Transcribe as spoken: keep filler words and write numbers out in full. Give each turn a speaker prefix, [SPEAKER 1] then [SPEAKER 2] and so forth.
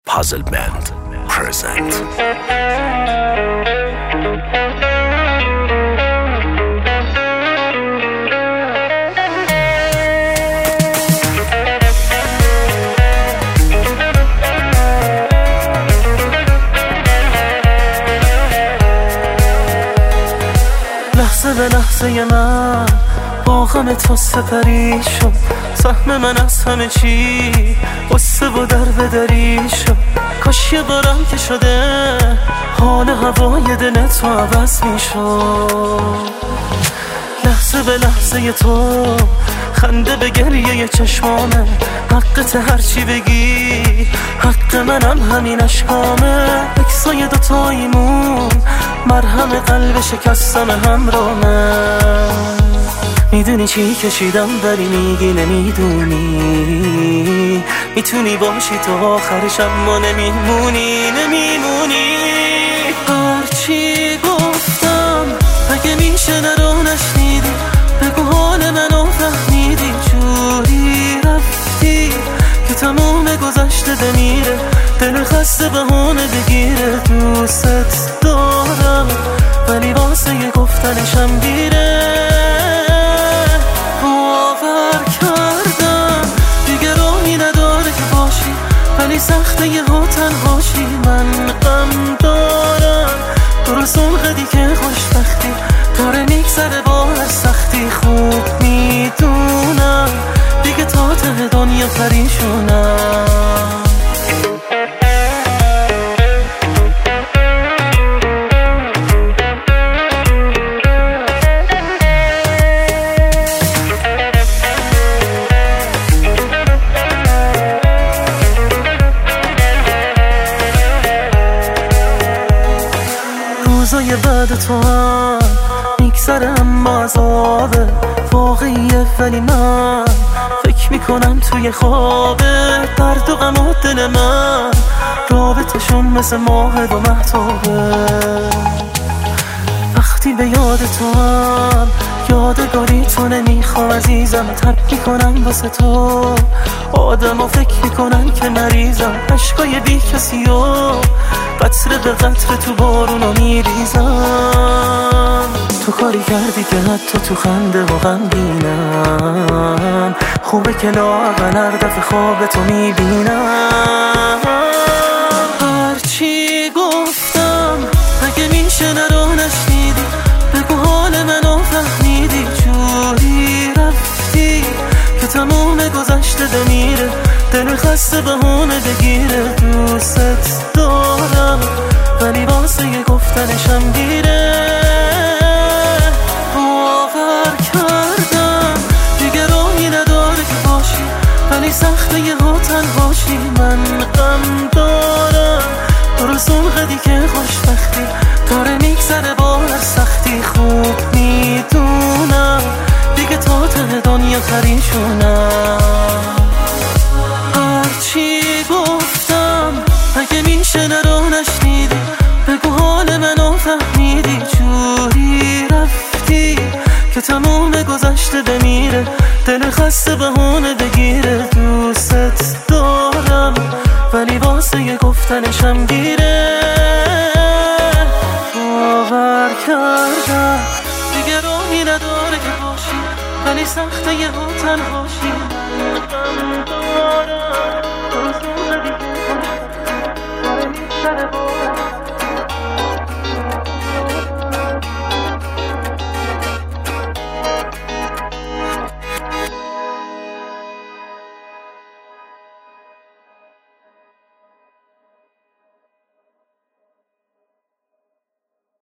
[SPEAKER 1] Puzzle Band present.
[SPEAKER 2] لحظه به لحظه من با غم تو سپری شد، سهم من از همه چی قصه و در بدری شد. کاش یه بارم که شده حال هوای دل تو عوض می شد. لحظه به لحظه تو خنده به گریه چشمامه، حقت هرچی بگی حق منم همین اشکامه. اکسای دوتاییمون مرهم قلب شکستم همرامه. میدونی چی کشیدم ولی میگی نمیدونی، میتونی باشی تو آخرش اما نمیمونی نمیمونی. هرچی گفتم اگه میشه نرو نشنیدی، بگو حال منو فهمیدی. جوری رفتی که تموم گذشته بمیره، دل خسته بهونه بگیره. دوست دارم ولی واسه یه گفتنشم دیره. باور کردم دیگه راهی نداره که باشی، ولی سخته یه ها تنهاشی. من غم دارم درست اون قدی که خوشبختی داره میگذره با هر سختی. خوب میدونم دیگه تا ته دنیا پریشونم. روزای بعد تو هم میگذره اما عذابه واقعیه، ولی من فکر میکنم توی خوابه. درد و غم و دل من رابطشون مثل ماه و مهتابه. وقتی به یاد تو هم یادگاری تو نمیخوام عزیزم، تب میکنم واسه تو آدم و فکر میکنن که مریضم. عشقای بی کسی و قطره به قطره تو بارونو میریزم. تو کاری کردی که حتی تو خنده و غمگینم. خوبه که لااقل هر دفعه خواب تو میبینم. هرچی گفتم اگه میشه نرو نشنیدی، بگو حال منو فهمیدی. جوری رفتی که تموم گذشته بمیره، دل خسته بهونه بگیره. دوست دارم ولی واسه یه گفتنشم دیره. باور کردم دیگه راهی نداره که باشی، ولی سخته یه ها تنهاشی. من غم دارم درست اون قدی که خوشبختی داره میگذره با هر سختی. خوب میدونم دیگه تا ته دنیا پریشونم. هرچی گفتم اگه میشه نرو نشنیدی، بگو حال منو فهمیدی. جوری رفتی که تموم گذشته بمیره، دل خسته بهونه بگیره. دوست دارم ولی واسه یه گفتنشم دیره. باور کردم دیگه راهی نداره که باشی، ولی سخته یه ها تنهاشی.